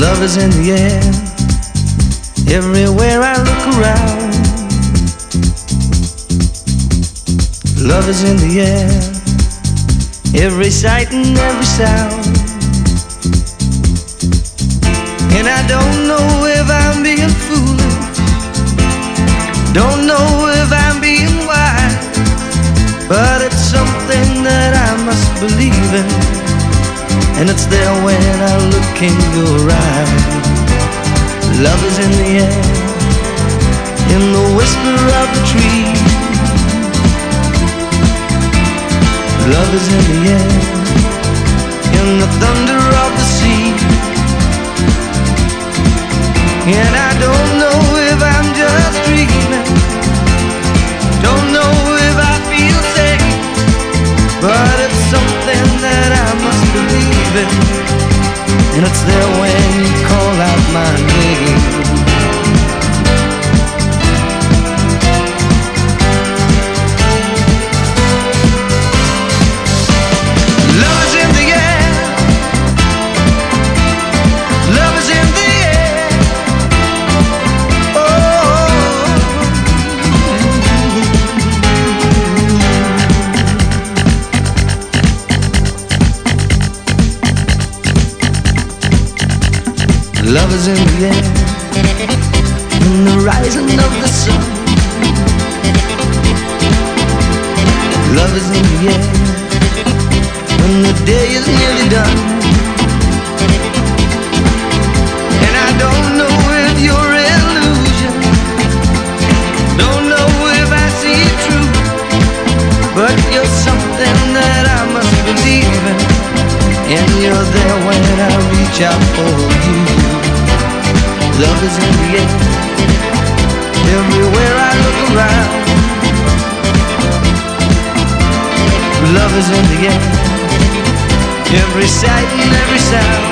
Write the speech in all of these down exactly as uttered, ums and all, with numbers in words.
Love is in the air, everywhere I look around. Love is in the air, every sight and every sound. And I don't know if I'm being foolish, don't know if I'm being wise, but it's something that I must believe in, and it's there when I look in your eyes. Love is in the air, in the whisper of the tree. Love is in the air, in the thunder of the sea. And I don't know if I'm just dreaming, don't know if I feel safe, but it's something that I must believe in, and it's there when you call out my name. Love is in the air, love is in the air. Oh, love is in the air, in the rising of the sun. Love is in the air, when the day is nearly done. And I don't know if you're illusion, don't know if I see it true, but you're something that I must believe in, and you're there when I reach out for you. Love is in the air, everywhere I look around. Love is in the air, every sight and every sound.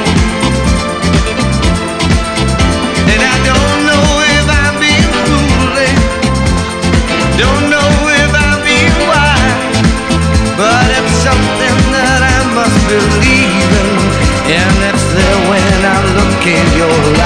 And I don't know if I'm being foolish, don't know if I'm being wise, but it's something that I must believe in, and it's there when I look in your